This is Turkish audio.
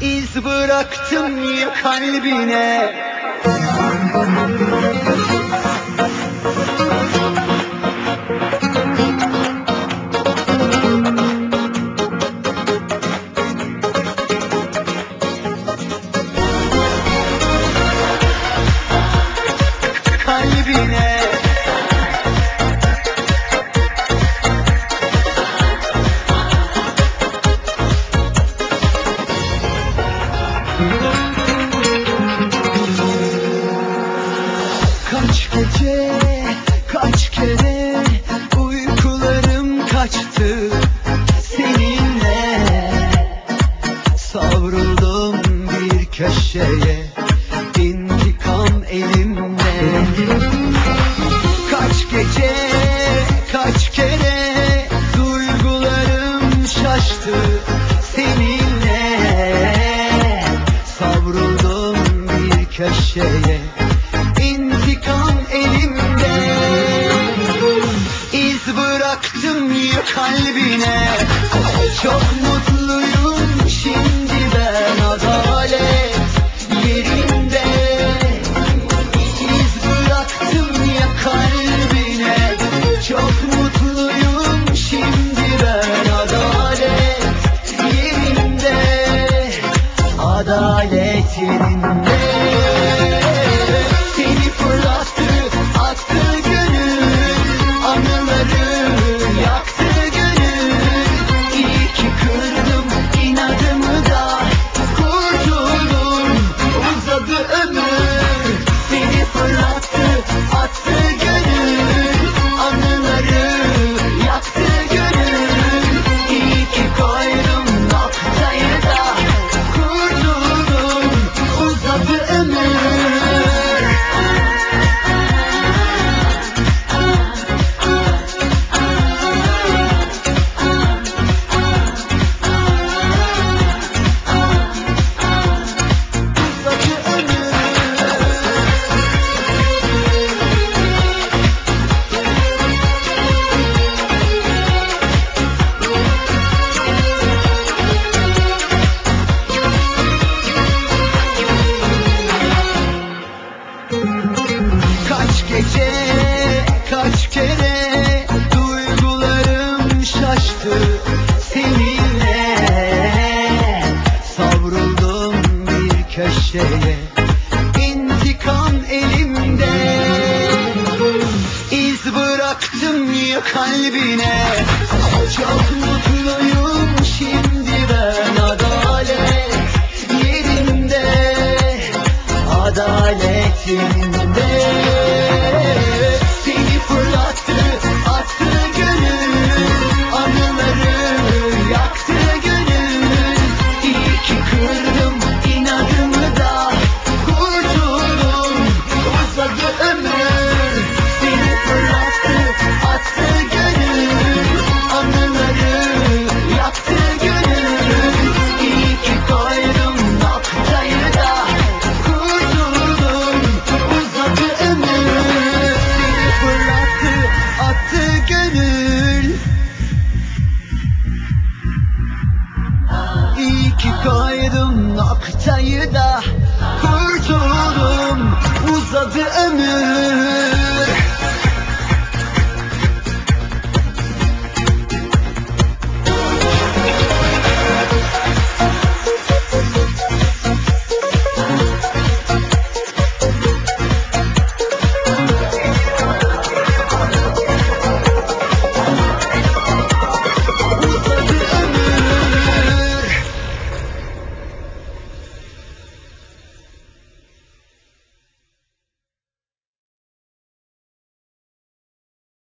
İz bıraktım ya kalbine. Kalbine. Kaç gece, kaç kere uykularım kaçtı seninle. Savruldum bir köşeye, intikam elimde. Kaç gece, kaç kere duygularım şaştı seninle. Savruldum bir köşeye, İntikam elimde. İz bıraktım ya kalbine. Çok mutluyum şimdi ben, adalet yerinde. İz bıraktım ya kalbine. Çok mutluyum şimdi ben, adalet yerinde. Adalet yerinde. Kaç gece, kaç kere duygularım şaştı seninle. Savruldum bir köşeye, intikam elimde. İz bıraktım ya kalbine. Çok mutluyum şimdi ben, adalet yerinde. Adalet yerinde. Seni fırlattı, attı gönül, anıları yaktı gönül. İyi ki kırdım inadımı da kurtuldum, uzadı ömür. Seni fırlattı, attı gönül, anıları yaktı gönül. İyi ki koydum noktayı da kurtuldum, uzadı ömür. Seni fırlattı, attı gönül. İyi ki koydum noktayı da kurtuldum.